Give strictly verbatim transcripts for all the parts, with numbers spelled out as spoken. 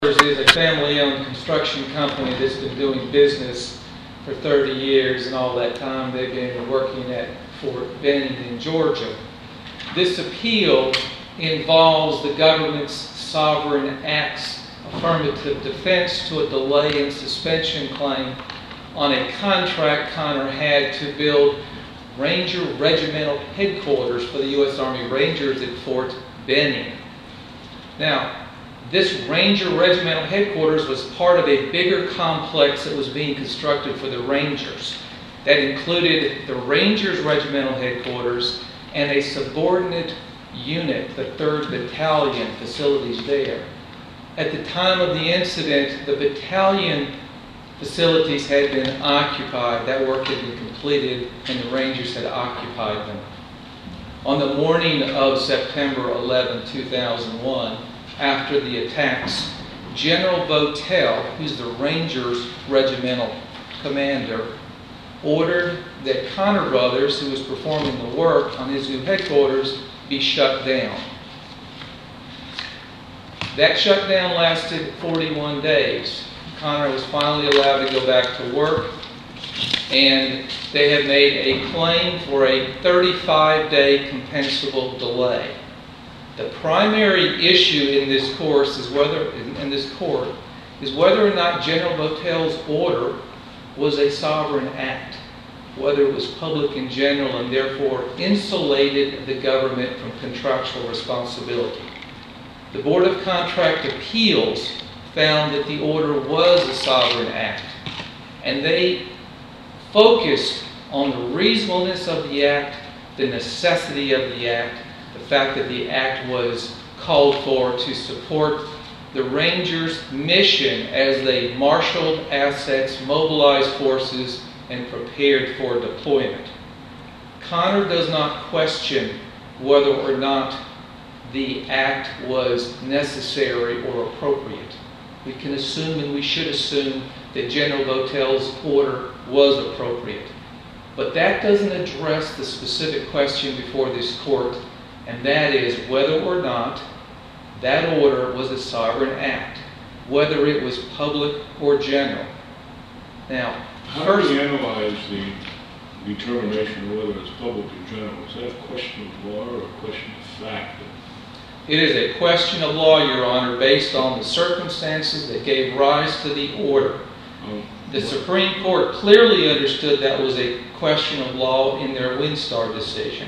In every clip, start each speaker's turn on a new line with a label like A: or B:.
A: Is a family-owned construction company that's been doing business for thirty years, and all that time they've been working at Fort Benning in Georgia. This appeal involves the government's sovereign act's affirmative defense to a delay and suspension claim on a contract Conner had to build Ranger Regimental headquarters for the U S Army Rangers at Fort Benning. Now, this Ranger Regimental headquarters was part of a bigger complex that was being constructed for the Rangers. That included the Rangers Regimental headquarters and a subordinate unit, the third Battalion, facilities there. At the time of the incident, the battalion facilities had been occupied. That work had been completed, and the Rangers had occupied them. On the morning of September eleventh, two thousand one, after the attacks, General Votel, who's the Rangers Regimental commander, ordered that Conner Brothers, who was performing the work on his new headquarters, be shut down. That shutdown lasted forty-one days. Conner was finally allowed to go back to work, and they had made a claim for a thirty-five day compensable delay. The primary issue in this course is whether, in this court, is whether or not General Votel's order was a sovereign act, whether it was public in general and therefore insulated the government from contractual responsibility. The Board of Contract Appeals found that the order was a sovereign act, and they focused on the reasonableness of the act, the necessity of the act, the fact that the act was called for to support the Rangers' mission as they marshaled assets, mobilized forces, and prepared for deployment. Conner does not question whether or not the act was necessary or appropriate. We can assume, and we should assume, that General Votel's order was appropriate. But that doesn't address the specific question before this court, and that is whether or not that order was a sovereign act, whether it was public or general. Now,
B: how
A: first,
B: do we analyze the determination of whether it's public or general? Is that a question of law or a question of fact?
A: It is a question of law, Your Honor, based on the circumstances that gave rise to the order.
B: Um,
A: the Supreme Court clearly understood that was a question of law in their Winstar decision.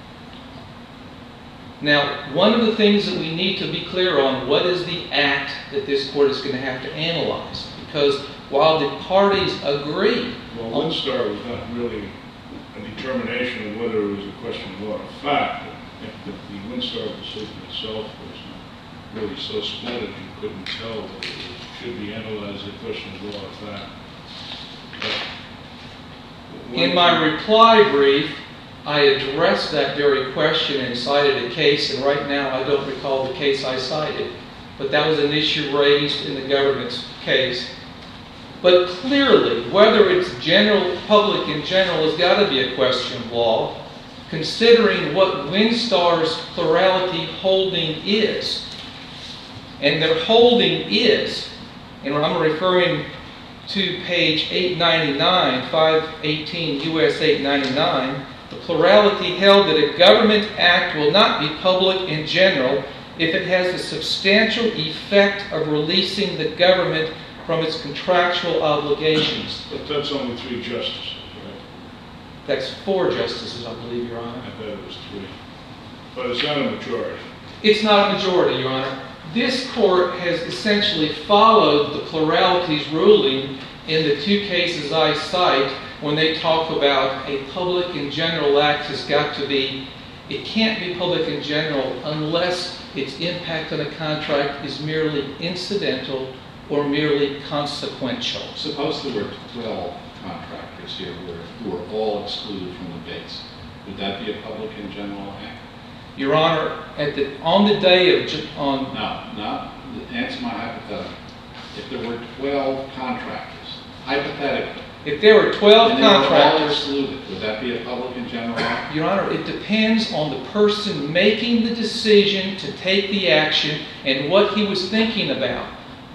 A: Now, one of the things that we need to be clear on, what is the act that this court is going to have to analyze? Because while the parties agree...
B: Well, Winstar was not really a determination of whether it was a question of law or fact. The, the Winstar decision itself was not really so split that you couldn't tell whether it should be analyzed as a question of law or fact. But
A: in my reply brief, I addressed that very question and cited a case, and right now I don't recall the case I cited, but that was an issue raised in the government's case. But clearly, whether it's general, public in general, has got to be a question of law, considering what Winstar's plurality holding is. And their holding is, and I'm referring to page eight ninety-nine, five eighteen U S eight ninety-nine, the plurality held that a government act will not be public in general if it has a substantial effect of releasing the government from its contractual obligations.
B: But that's only three justices, right?
A: That's four justices, I believe, Your Honor.
B: I thought it was three. But it's not a majority.
A: It's not a majority, Your Honor. This court has essentially followed the plurality's ruling in the two cases I cite when they talk about a public and general act has got to be, it can't be public and general unless its impact on a contract is merely incidental or merely consequential.
C: Suppose there were twelve contractors here who were all excluded from the base. Would that be a public and general act?
A: Your Honor, at the, on the day of... on
C: No, no. Answer my hypothetical. If there were twelve contractors, hypothetically,
A: if there were twelve
C: and they were all
A: contractors...
C: excluded, would that be a public and general act?
A: Your Honor, it depends on the person making the decision to take the action and what he was thinking about.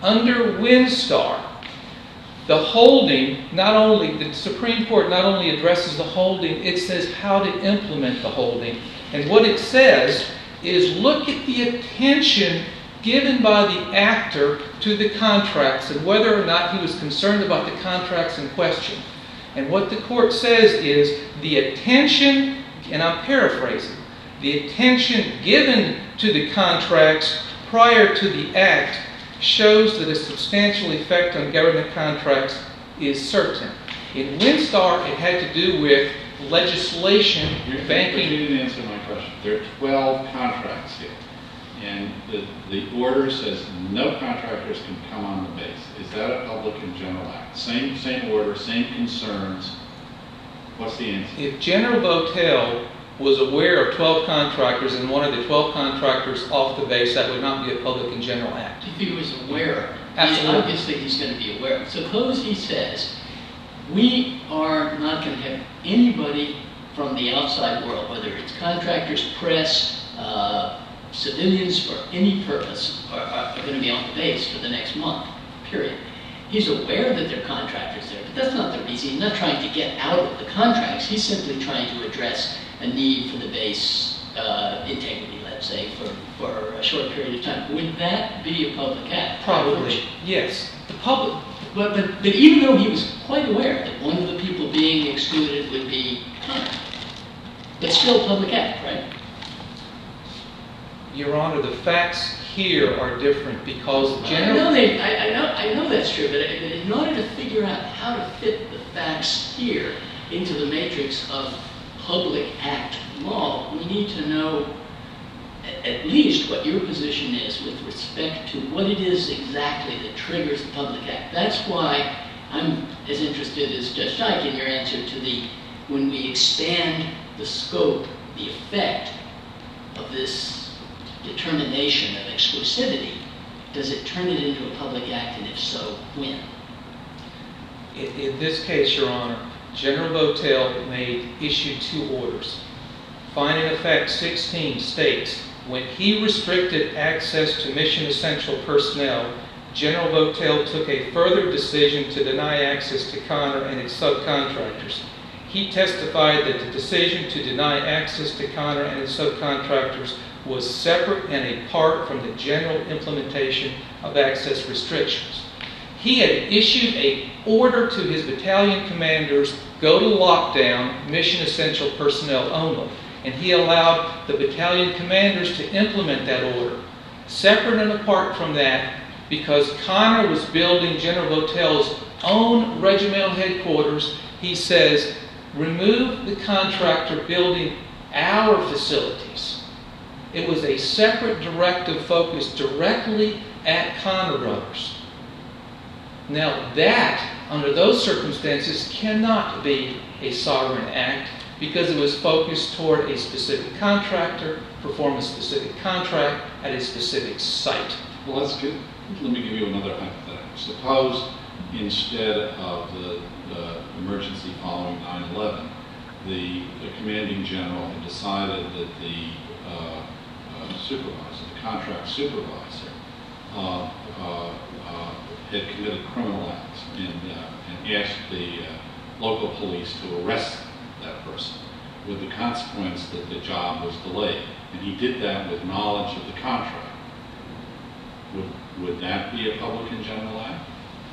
A: Under Winstar, the holding, not only, the Supreme Court not only addresses the holding, it says how to implement the holding. And what it says is look at the attention given by the actor to the contracts and whether or not he was concerned about the contracts in question. And what the court says is the attention, and I'm paraphrasing, the attention given to the contracts prior to the act shows that a substantial effect on government contracts is certain. In Winstar, it had to do with legislation,
C: You're,
A: banking.
C: But you didn't answer my question. There are twelve contracts here, and the, the order says no contractors can come on the base. Is that a public and general act? Same, same order, same concerns. What's the answer?
A: If General Votel was aware of twelve contractors and wanted the twelve contractors off the base, that would not be a public and general act.
D: If he was aware of it,
A: Absolutely.
D: obviously he's going to be aware of it. Suppose he says, we are not going to have anybody from the outside world, whether it's contractors, press, uh, civilians, for any purpose, are, are going to be on the base for the next month, period. He's aware that there are contractors there, but that's not the reason. He's not trying to get out of the contracts. He's simply trying to address a need for the base uh, integrity, let's say, for, for a short period of time. Would that be a public act?
A: Probably, yes. The public.
D: But, but, but even though he was quite aware that one of the people being excluded would be Connor, but still a public act, right?
A: Your Honor, the facts here are different because
D: I
A: general.
D: know, they, I, I, know, I know that's true, but in order to figure out how to fit the facts here into the matrix of public act law, we need to know at least what your position is with respect to what it is exactly that triggers the public act. That's why I'm as interested as Judge Dyke in your answer to the, when we expand the scope, the effect of this determination of exclusivity, does it turn it into a public act, and if so, when?
A: In, in this case, Your Honor, General Votel made, issued two orders. Finding Effect sixteen states, when he restricted access to mission essential personnel, General Votel took a further decision to deny access to Connor and its subcontractors. He testified that the decision to deny access to Connor and its subcontractors was separate and apart from the general implementation of access restrictions. He had issued an order to his battalion commanders, go to lockdown, mission essential personnel only. And he allowed the battalion commanders to implement that order. Separate and apart from that, because Connor was building General Votel's own regimental headquarters, he says, remove the contractor building our facilities. It was a separate directive focused directly at Connor Brothers. Now that, under those circumstances, cannot be a sovereign act because it was focused toward a specific contractor, perform a specific contract at a specific site.
C: Well, that's good. Let me give you another hypothetical. Suppose instead of the, the emergency following nine eleven, the, the commanding general had decided that the uh, uh, supervisor, the contract supervisor, uh, uh, uh, had committed criminal acts and, uh, and asked the uh, local police to arrest that person, with the consequence that the job was delayed. And he did that with knowledge of the contract. Would, would that be a public and general act?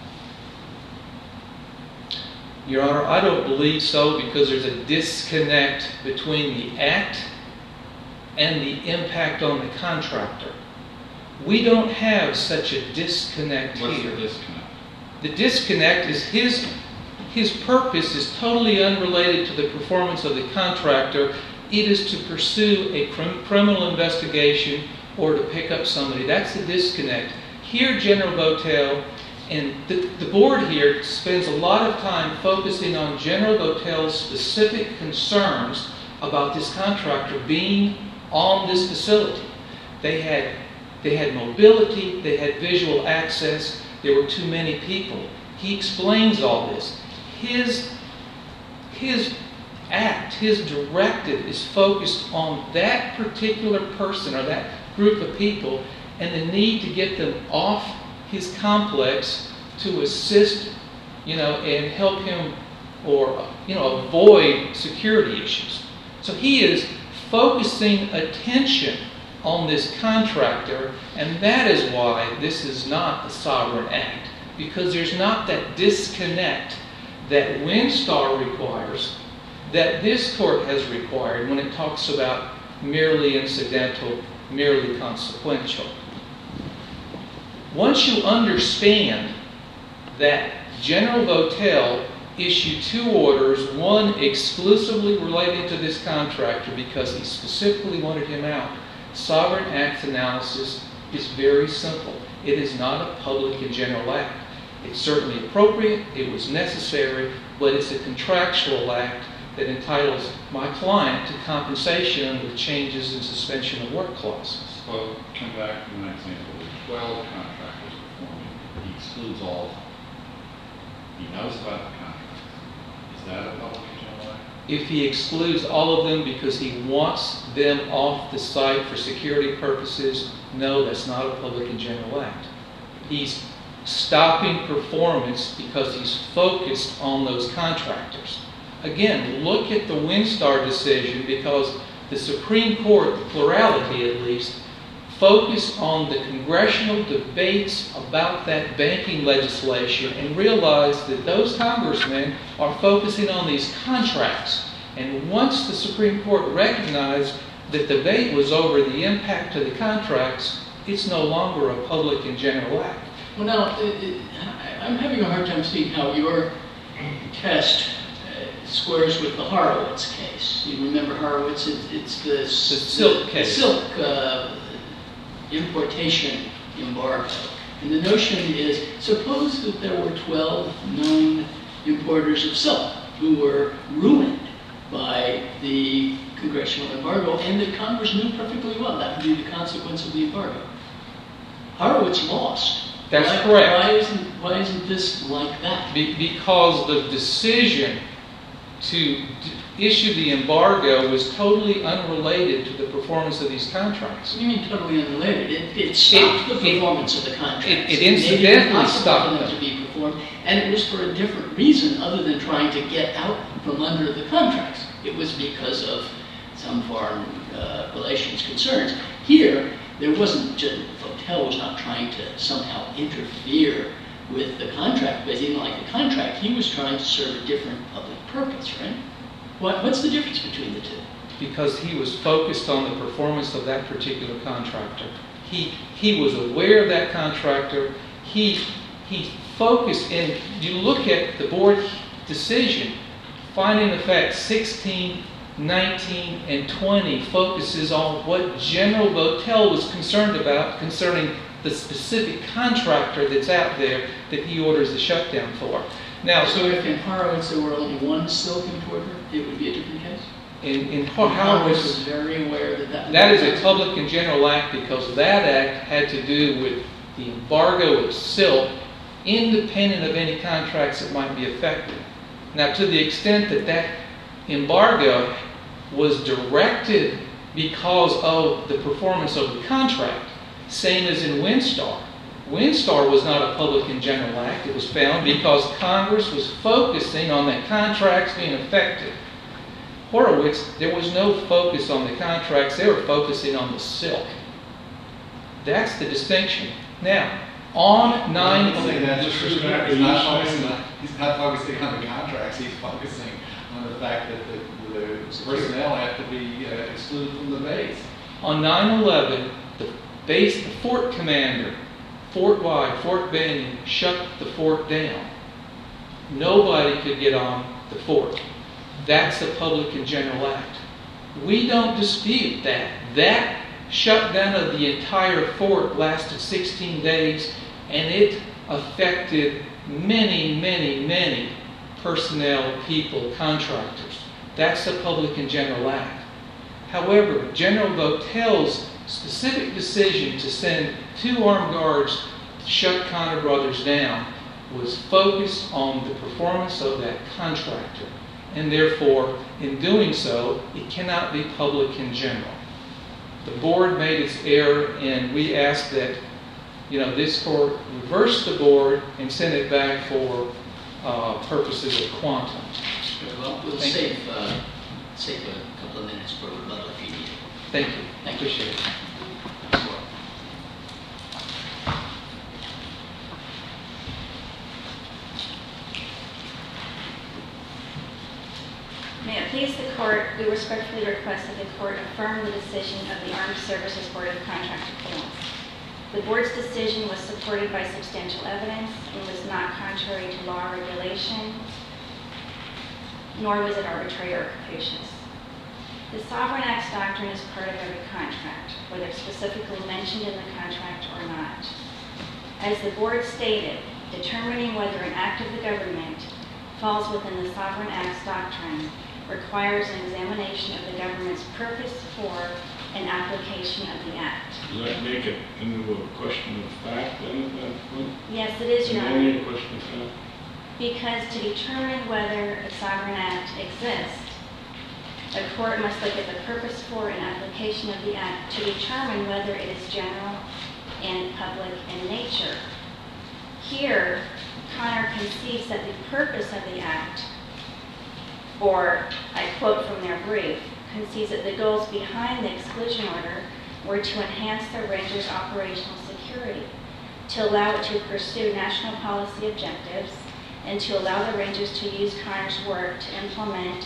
A: Your Honor, I don't believe so because there's a disconnect between the act and the impact on the contractor. We don't have such a disconnect
C: What's
A: here.
C: the disconnect?
A: The disconnect is his, his purpose is totally unrelated to the performance of the contractor. It is to pursue a crim- criminal investigation or to pick up somebody. That's the disconnect. Here, General Votel, and the, the board here spends a lot of time focusing on General Votel's specific concerns about this contractor being on this facility. They had, they had mobility, they had visual access, there were too many people. He explains all this. His, his act, his directive is focused on that particular person or that group of people and the need to get them off his complex to assist, you know, and help him or, you know, avoid security issues. So he is focusing attention on this contractor, and that is why this is not a sovereign act, because there's not that disconnect that Winstar requires, that this court has required when it talks about merely incidental, merely consequential. Once you understand that General Votel issued two orders, one exclusively related to this contractor because he specifically wanted him out, Sovereign Act analysis is very simple. It is not a public and general act. It's certainly appropriate, it was necessary, but it's a contractual act that entitles my client to compensation under changes in suspension of work clauses.
C: So, come back to my example. twelve contractors performing. He excludes all of them. He knows about the contracts. Is that a public and general act?
A: If he excludes all of them because he wants them off the site for security purposes, no, that's not a public and general act. He's stopping performance because he's focused on those contractors. Again, look at the Winstar decision, because the Supreme Court, the plurality at least, focused on the congressional debates about that banking legislation and realized that those congressmen are focusing on these contracts. And once the Supreme Court recognized that the debate was over the impact of the contracts, it's no longer a public and general act.
D: Well, now, it, it, I'm having a hard time seeing how your test uh, squares with the Horowitz case. You remember Horowitz? It, it's the,
A: The silk
D: the,
A: case.
D: The silk uh, importation embargo. And the notion is, suppose that there were twelve known importers of silk who were ruined by the congressional embargo, and that Congress knew perfectly well that would be the consequence of the embargo. Horowitz lost.
A: That's
D: why,
A: correct.
D: Why isn't, why isn't this like that?
A: Be- because the decision to d- issue the embargo was totally unrelated to the performance of these contracts.
D: What do you mean totally unrelated? It, it stopped
A: It-
D: the
A: it-
D: performance of the contracts.
A: it- it
D: made
A: incidentally
D: impossible
A: stopped
D: for them
A: them.
D: to be performed, and it was for a different reason other than trying to get out from under the contracts. It was because of some foreign uh, relations concerns. Here, there wasn't just, Votel was not trying to somehow interfere with the contract, because he didn't like the contract. He was trying to serve a different public purpose, right? What, what's the difference between the two?
A: Because he was focused on the performance of that particular contractor. He he was aware of that contractor. He he focused, and you look at the board decision, finding of fact sixteen, nineteen, and twenty focuses on what General Votel was concerned about concerning the specific contractor that's out there that he orders the shutdown for. Now,
D: So if in Horowitz there were only one silk importer, it would be a different case?
A: in, in
D: Horowitz was
A: Horowitz,
D: very aware that that...
A: that is a public and general act because that act had to do with the embargo of silk, independent of any contracts that might be affected. Now, to the extent that that embargo was directed because of the performance of the contract, same as in Winstar. Winstar was not a public and general act. It was found because Congress was focusing on the contracts being affected. Horowitz, there was no focus on the contracts. They were focusing on the silk. That's the distinction. Now, on nine
E: He's saying that's
B: Just
E: true. He's
B: exactly
E: not
B: what he's
E: focusing
B: saying.
E: on, he's not focusing on the contracts, he's focusing on the fact that the, the personnel have to be uh, excluded from the base.
A: On nine eleven, the base, the fort commander, Fort Wide, Fort Benning, shut the fort down. Nobody could get on the fort. That's a public and general act. We don't dispute that. That shutdown of the entire fort lasted sixteen days, and it affected many, many, many personnel, people, contractors. That's a public and general act. However, General Votel's specific decision to send two armed guards to shut Conner Brothers down was focused on the performance of that contractor. And therefore, in doing so, it cannot be public and general. The board made its error, and we ask that you know, this court reverse the board and send it back for uh, purposes of quantum.
D: Well, we'll
A: Thank
D: save, uh, save a couple of minutes for rebuttal if you need it.
A: Thank you.
D: Thank you.
A: Appreciate it.
F: May it please the court, we respectfully request that the court affirm the decision of the Armed Services Board of Contract Appeals. The board's decision was supported by substantial evidence and was not contrary to law or regulation, nor was it arbitrary or capricious. The Sovereign Acts doctrine is part of every contract, whether it's specifically mentioned in the contract or not. As the board stated, determining whether an act of the government falls within the Sovereign Acts doctrine requires an examination of the government's purpose for an application of the act.
B: Does that make it into a question of fact then at that point?
F: Yes, it is, Your
B: And
F: Honor.
B: only a question of fact?
F: Because to determine whether a sovereign act exists, a court must look at the purpose for and application of the act to determine whether it is general and public in nature. Here, Connor concedes that the purpose of the act, or I quote from their brief, concedes that the goals behind the exclusion order were to enhance the Rangers' operational security, to allow it to pursue national policy objectives, and to allow the Rangers to use Connor's work to implement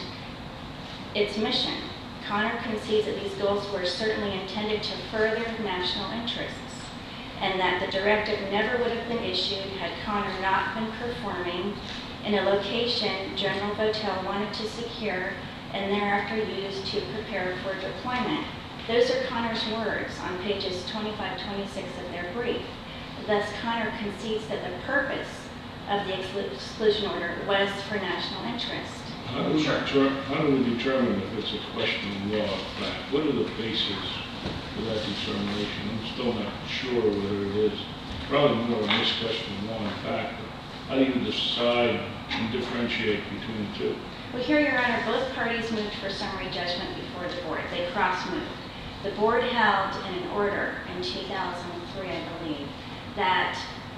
F: its mission. Connor concedes that these goals were certainly intended to further national interests, and that the directive never would have been issued had Connor not been performing in a location General Votel wanted to secure and thereafter used to prepare for deployment. Those are Connor's words on pages twenty-five, twenty-six of their brief. Thus, Connor concedes that the purpose of the exclusion order was for national interest.
B: How do we deter- how do we determine if it's a question of law or fact? What are the bases for that determination? I'm still not sure whether it is. Probably more of this question of law and fact. How do you decide and differentiate between the two?
F: Well, here, Your Honor, both parties moved for summary judgment before the board. They cross-moved. The board held in an order in two thousand three, I believe, that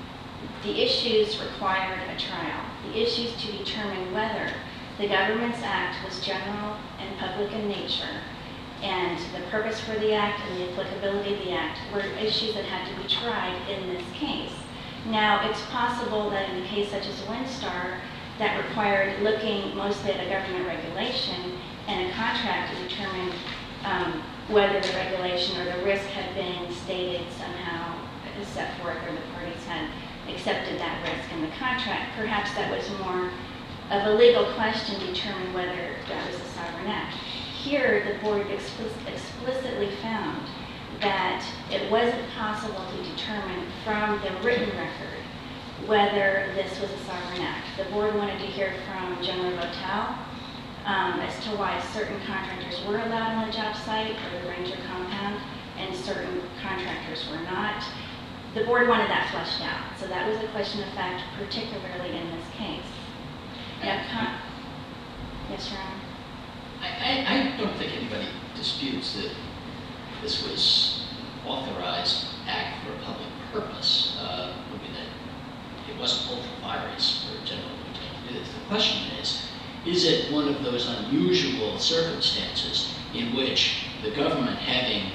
F: the issues required a trial. The issues to determine whether the government's act was general and public in nature, and the purpose for the act and the applicability of the act were issues that had to be tried in this case. Now, it's possible that in a case such as Windstar, that required looking mostly at a government regulation and a contract to determine um, whether the regulation or the risk had been stated somehow set forth or the parties had accepted that risk in the contract. Perhaps that was more of a legal question to determine whether that was a sovereign act. Here, the board explicit, explicitly found that it wasn't possible to determine from the written record whether this was a sovereign act. The board wanted to hear from General Votel um, as to why certain contractors were allowed on the job site or the Ranger compound and certain contractors were not. The board wanted that fleshed out, so that was a question of fact, particularly in this case. Yeah, con- yes, Your Honor.
D: I, I, I don't think anybody disputes that this was authorized act for a public purpose. Uh, I mean, that it wasn't ultra-virus for General Votel to do this. The question is, is it one of those unusual circumstances in which the government, having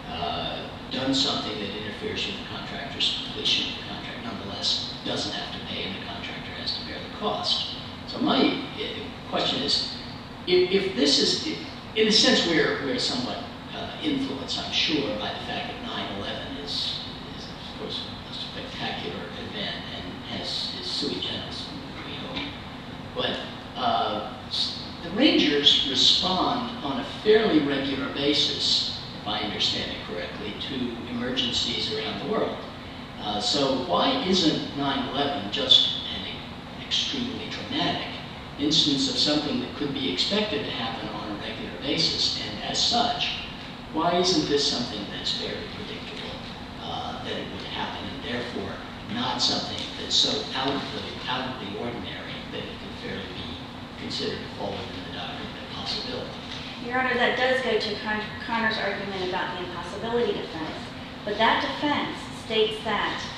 D: uh, done something that interferes with the contractor's completion of the contract, nonetheless doesn't have to pay and the contractor has to bear the cost? So my uh, question is, if, if this is, if, in a sense we're, we're somewhat uh, influenced, I'm sure, by the fact that nine eleven is, is of course, a spectacular event and has is sui generis, we hope. But uh, the Rangers respond on a fairly regular basis, if I understand it correctly, to emergencies around the world. Uh, so why isn't nine eleven just an extremely dramatic instance of something that could be expected to happen on a regular basis? And as such, why isn't this something that's very predictable, uh, that it would happen, and therefore not something that's so out of the, out of the ordinary that it could fairly be considered to fall within the doctrine of impossibility?
F: Your Honor, that does go to Con- Connor's argument about the impossibility defense, but that defense states that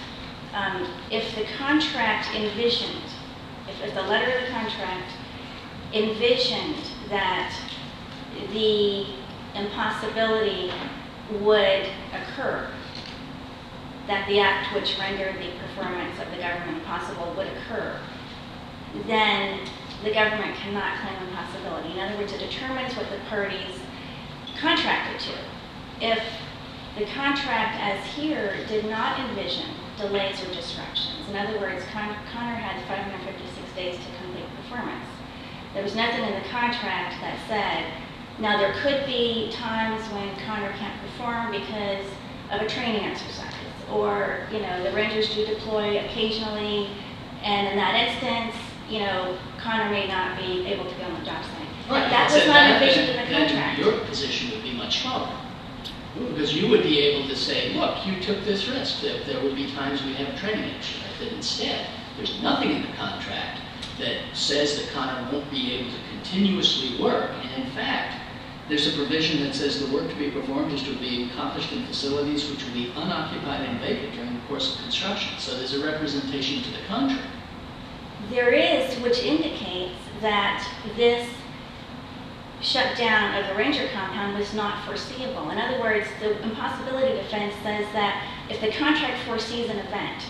F: um, if the contract envisioned, if, if the letter of the contract envisioned that the impossibility would occur, that the act which rendered the performance of the government impossible would occur, then the government cannot claim impossibility. In other words, it determines what the parties contracted to. If the contract, as here, did not envision delays or disruptions, in other words, Con Connor had five hundred fifty-six days to complete performance. There was nothing in the contract that said, now there could be times when Connor can't perform because of a training exercise, or, you know, the Rangers do deploy occasionally, and in that instance, you know, Connor may not be able to be on the job site.
D: Right.
F: That was
D: So
F: not
D: that-
F: envisioned in the
D: then
F: contract.
D: Your position would be much stronger. Because you would be able to say, look, you took this risk, that there would be times we have a training exercise. That instead, there's nothing in the contract that says that Connor won't be able to continuously work. And in fact, there's a provision that says the work to be performed is to be accomplished in facilities which will be unoccupied and vacant during the course of construction. So there's a representation to the contrary.
F: There is, which indicates that this shutdown of the Ranger compound was not foreseeable. In other words, the impossibility defense says that if the contract foresees an event,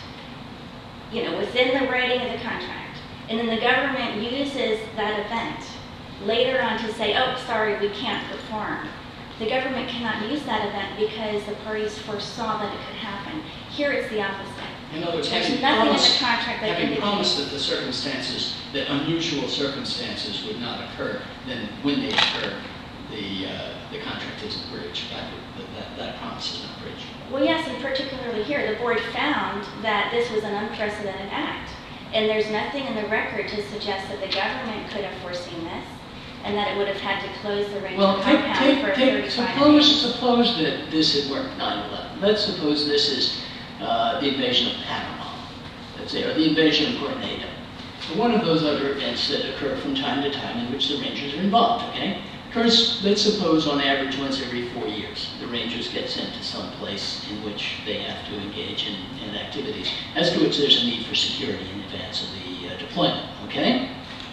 F: you know, within the writing of the contract, and then the government uses that event later on to say, oh, sorry, we can't perform, the government cannot use that event because the parties foresaw that it could happen. Here it's the opposite.
D: In other words,
F: There's
D: having
F: nothing in the
D: promised,
F: contract that
D: having
F: indicates-
D: promised that the circumstances, that unusual circumstances would not occur, then when they occur, the, uh, the contract isn't breached. That, that, that promise is not breached.
F: Well, yes, and particularly here, the board found that this was an unprecedented act. And there's nothing in the record to suggest that the government could have foreseen this and that it would have had to close the Ranger
D: Well, take,
F: compound
D: take,
F: for
D: take,
F: thirty-five
D: suppose,
F: days.
D: suppose that this had worked nine eleven. Let's suppose this is uh, the invasion of Panama, let's say, or the invasion of Grenada. Or one of those other events that occur from time to time in which the Rangers are involved, okay? Occurs, let's suppose, on average once every four years. The Rangers get sent to some place in which they have to engage in, in activities as to which there's a need for security in advance of the uh, deployment, okay?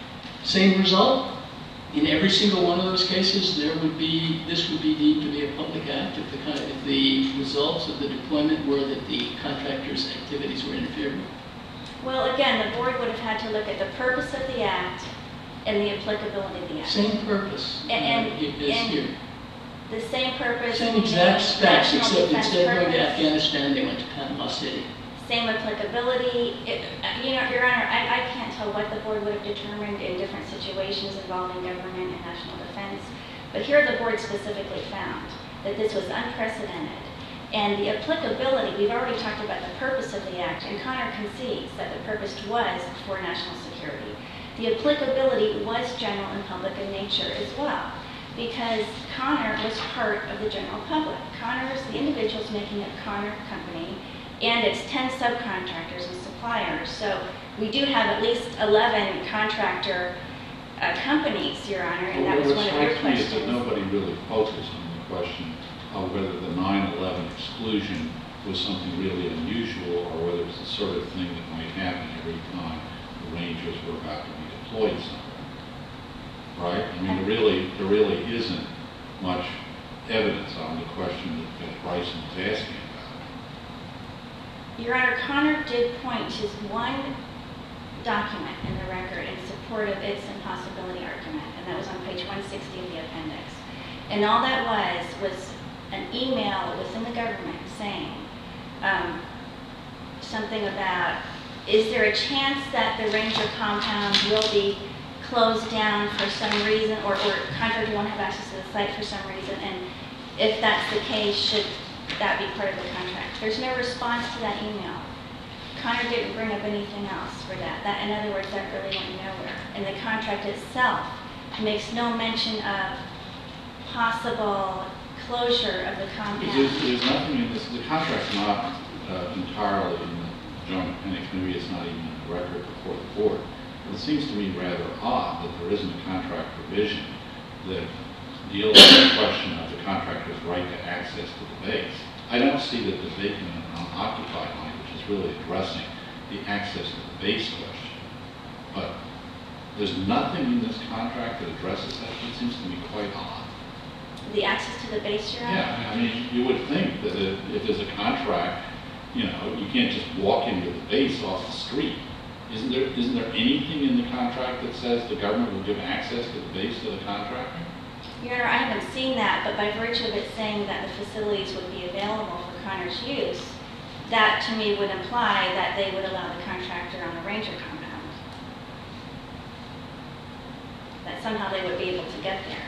D: Same result. In every single one of those cases, there would be, this would be deemed to be a public act if the, con- if the results of the deployment were that the contractor's activities were interfered with.
F: Well, again, the board would have had to look at the purpose of the act and the applicability of the act.
D: Same purpose
F: And- and-
D: uh, as
F: and
D: here.
F: The same purpose.
D: Same exact
F: same
D: specs,
F: national
D: except
F: defense
D: instead of going to
F: purpose,
D: Afghanistan, they went to Panama City.
F: Same applicability. It, uh, you know, Your Honor, I, I can't tell what the board would have determined in different situations involving government and national defense. But here the board specifically found that this was unprecedented. And the applicability, we've already talked about the purpose of the act, and Connor concedes that the purpose was for national security. The applicability was general and public in nature as well, because Connor was part of the general public. Connor's the individuals making up Connor Company, and it's ten subcontractors and suppliers. So we do have at least eleven contractor uh, companies, Your Honor, and that was one of your
C: What strikes me is that
F: questions.
C: nobody really focused on the question of whether the nine eleven exclusion was something really unusual or whether it's the sort of thing that might happen every time the Rangers were about to be deployed somewhere. Right? I mean, there really, there really isn't much evidence on the question that that Bryson was asking about.
F: Your Honor, Connor did point to one document in the record in support of its impossibility argument, and that was on page one sixty of the appendix. And all that was was an email within the government saying um, something about, is there a chance that the Ranger compound will be closed down for some reason, or, or contractor won't have access to the site for some reason, and if that's the case, should that be part of the contract? There's no response to that email. Connor didn't bring up anything else for that. That, in other words, that really went nowhere. And the contract itself makes no mention of possible closure of the compound.
C: There's, there's nothing in this, the contract's not uh, entirely in the joint appendix, maybe it's not even in the record before the board. But it seems to me rather odd that there isn't a contract provision that deals with the question of the contractor's right to access to the base. I don't see that the vacant and unoccupied language is it's really addressing the access to the base question. But there's nothing in this contract that addresses that. It seems to me quite odd.
F: The access to the base, Your Honor?
C: Yeah, I mean, you would think that if, if there's a contract, you know, you can't just walk into the base off the street. Isn't there, isn't there anything in the contract that says the government will give access to the base to the contractor?
F: Your Honor, I haven't seen that, but by virtue of it saying that the facilities would be available for Connor's use, that to me would imply that they would allow the contractor on the ranger compound. That somehow they would be able to get there.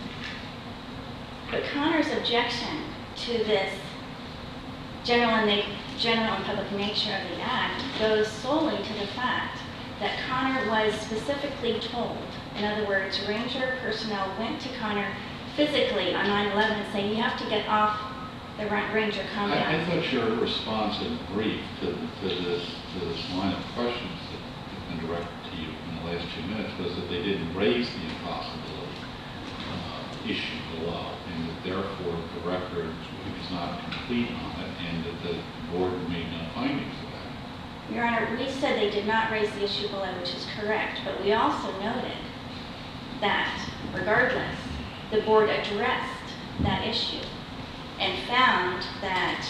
F: But Connor's objection to this general and, na- general and public nature of the act goes solely to the fact that Connor was specifically told, in other words, ranger personnel went to Connor physically on nine eleven saying, you have to get off the ra- ranger compound.
C: I, I thought your response in brief to, to, this, to this line of questions that have been directed to you in the last two minutes was that they didn't raise the impossibility uh, issue below, and that therefore the record is not complete on it, and that the board made no findings of that.
F: Your Honor, we said they did not raise the issue below, which is correct, but we also noted that, regardless, the board addressed that issue and found that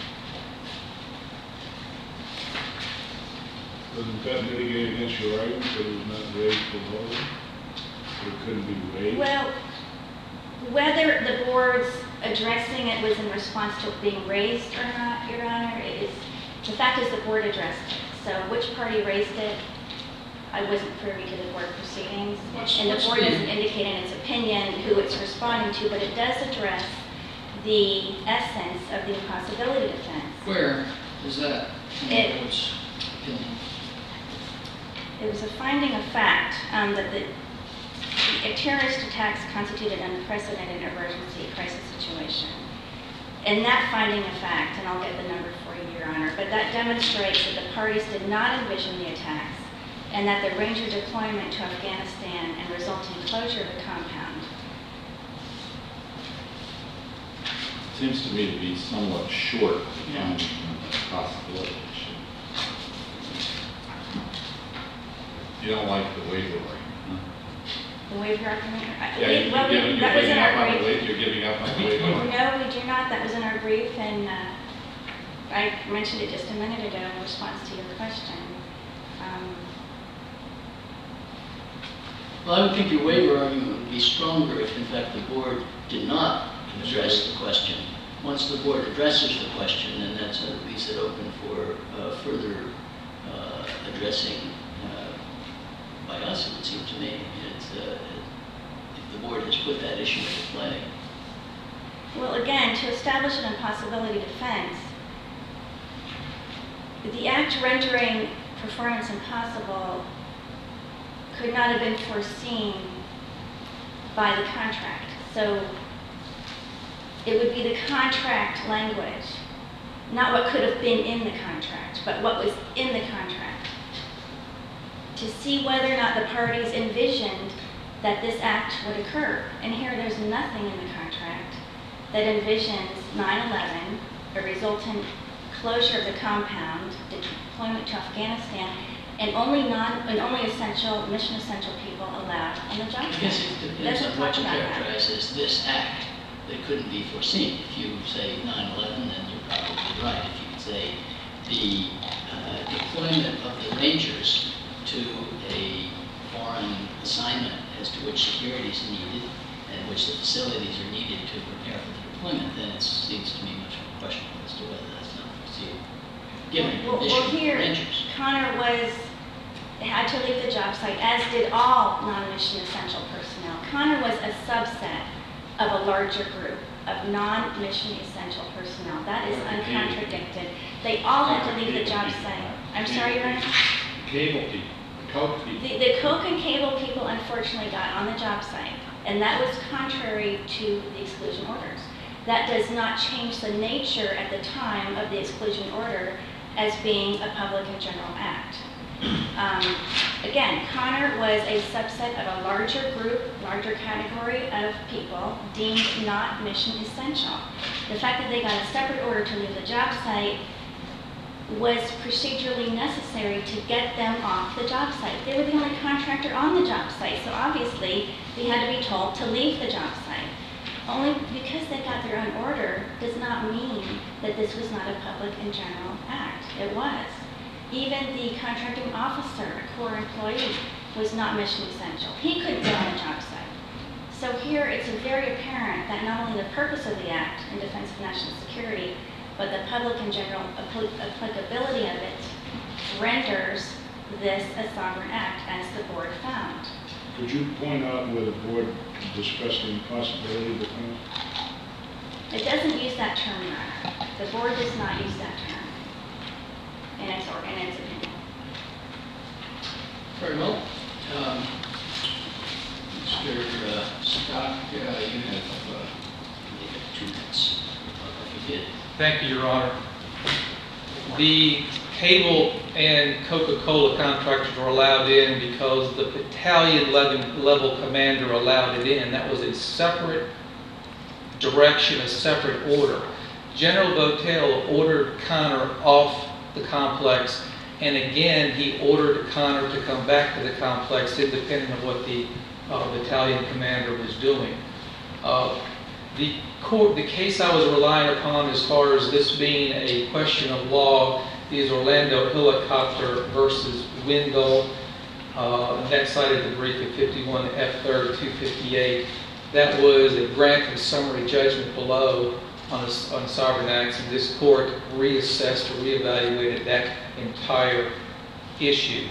B: Doesn't that mitigate against your argument that it was not raised below? Or it couldn't be raised?
F: well, whether the board's addressing it was in response to it being raised or not, Your Honor, is, the fact is the board addressed it. So which party raised it, I wasn't privy to the board proceedings.
D: What's-
F: and the
D: what's
F: board
D: the-
F: doesn't indicate in its opinion who it's responding to, but it does address the essence of the impossibility defense.
D: Where is that in
F: It-
D: the board's opinion?
F: It was a finding of fact um, that the, the terrorist attacks constituted an unprecedented emergency crisis situation. And that finding of fact, and I'll get the number for you, Your Honor, but that demonstrates that the parties did not envision the attacks and that the Ranger deployment to Afghanistan and resulting closure of the compound.
C: Seems to me to be somewhat short of the
D: Yeah.
C: finding of the possibility issue. You don't like the waiver argument,
F: The waiver argument? I-
C: huh? Yeah,
F: we-
C: you're
F: well, we-
C: giving, you're
F: that was in
C: giving up
F: our
C: on the
F: brief.
C: waiver, you're giving up on the waiver argument.
F: No, we do not. That was in our brief, and uh, I mentioned it just a minute ago in response to your question. Um,
D: Well, I would think your waiver argument would be stronger if, in fact, the board did not address the question. Once the board addresses the question, then that sort of leaves it open for uh, further uh, addressing uh, by us, it would seem to me. It's, uh, if the board has put that issue into play.
F: Well, again, to establish an impossibility defense, the act rendering performance impossible could not have been foreseen by the contract. So it would be the contract language, not what could have been in the contract, but what was in the contract, to see whether or not the parties envisioned that this act would occur. And here there's nothing in the contract that envisions nine eleven, a resultant closure of the compound, deployment to Afghanistan, and only non, and only essential, mission essential people allowed on the job
D: I
F: site.
D: guess it depends
F: Doesn't
D: on what
F: talk
D: you
F: about that.
D: characterize as this act that couldn't be foreseen. If you say nine eleven, then you're probably right. If you say the uh, deployment of the Rangers to a foreign assignment as to which security is needed and which the facilities are needed to prepare for the deployment, then it seems to me much more questionable as to whether that's not foreseeable, given the
F: Well,
D: condition
F: well,
D: of the
F: here,
D: Rangers.
F: Connor was, had to leave the job site, as did all non-mission essential personnel. Connor was a subset of a larger group of non-mission essential personnel. That is uncontradicted. They all had to leave the job site. I'm sorry, Your Honor?
B: Cable people, the coke people.
F: The, the coke and cable people unfortunately got on the job site, and that was contrary to the exclusion orders. That does not change the nature at the time of the exclusion order as being a public and general act. Um, again, Connor was a subset of a larger group, larger category of people deemed not mission essential. The fact that they got a separate order to leave the job site was procedurally necessary to get them off the job site. They were the only contractor on the job site, so obviously they had to be told to leave the job site. Only because they got their own order does not mean that this was not a public and general act. It was. Even the contracting officer, a core employee, was not mission essential. He couldn't go on the job site. So here it's very apparent that not only the purpose of the act in defense of national security, but the public and general applicability of it renders this a sovereign act, as the board found.
B: Could you point out where the board discussed the possibility of the claim?
F: It doesn't use that term, Your Honor. The board does not use that term in its, or in its opinion.
D: Very well. Um, Mister Uh, Scott, uh, you have uh, you have two minutes. Uh, you did.
A: Thank you, Your Honor. The cable and Coca-Cola contractors were allowed in because the battalion level, level commander allowed it in. That was a separate direction, a separate order. General Votel ordered Connor off the complex, and again, he ordered Connor to come back to the complex independent of what the uh, battalion commander was doing. Uh, the, court, the case I was relying upon as far as this being a question of law is Orlando Helicopter versus Wendell. Uh, that cited the brief at fifty-one F third two fifty-eight. That was a grant of summary judgment below on, a, on sovereign acts, and this court reassessed or reevaluated that entire issue.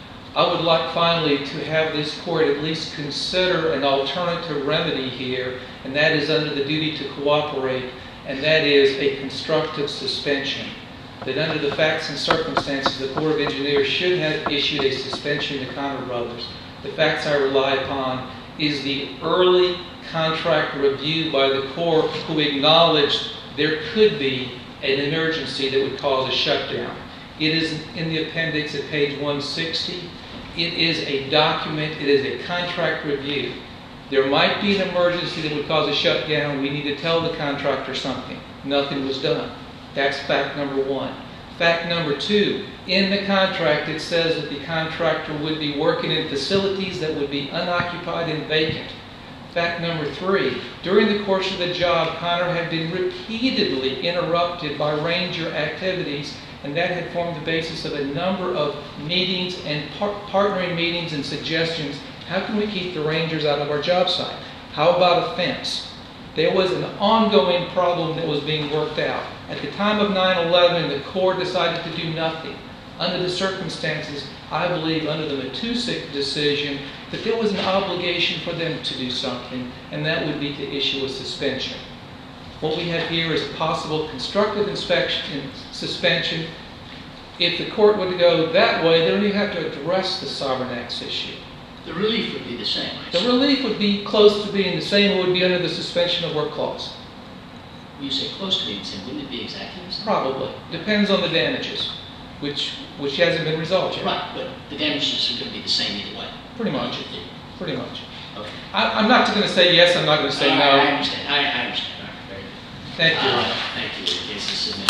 A: I would like finally to have this court at least consider an alternative remedy here, and that is under the duty to cooperate, and that is a constructive suspension. That under the facts and circumstances, the Corps of Engineers should have issued a suspension to Connor Brothers. The facts I rely upon is the early contract review by the Corps, who acknowledged there could be an emergency that would cause a shutdown. It is in the appendix at page one sixty. It is a document, it is a contract review. There might be an emergency that would cause a shutdown. We need to tell the contractor something. Nothing was done. That's fact number one. Fact number two, in the contract it says that the contractor would be working in facilities that would be unoccupied and vacant. Fact number three, during the course of the job, Connor had been repeatedly interrupted by ranger activities, and that had formed the basis of a number of meetings and par partnering meetings and suggestions. How can we keep the rangers out of our job site? How about a fence? There was an ongoing problem that was being worked out. At the time of nine eleven, the Corps decided to do nothing. Under the circumstances, I believe under the Matusik decision, that there was an obligation for them to do something, and that would be to issue a suspension. What we have here is a possible constructive inspection, suspension. If the court were to go that way, then you have to address the Sovereign Acts issue.
D: The relief would be the same. I
A: The
D: see.
A: relief would be close to being the same. It would be under the suspension of work clause.
D: You say close to being the same. Wouldn't it be exactly the same?
A: Probably. Depends on the damages, which which hasn't been resolved yet.
D: Right, but the damages are going to be the same either way.
A: Pretty much. Pretty much.
D: Okay.
A: I, I'm not going to say yes, I'm not going to say
D: I, I
A: no.
D: understand. I, I understand. All right, very good.
A: Thank you.
D: Uh, thank you. The case is submitted.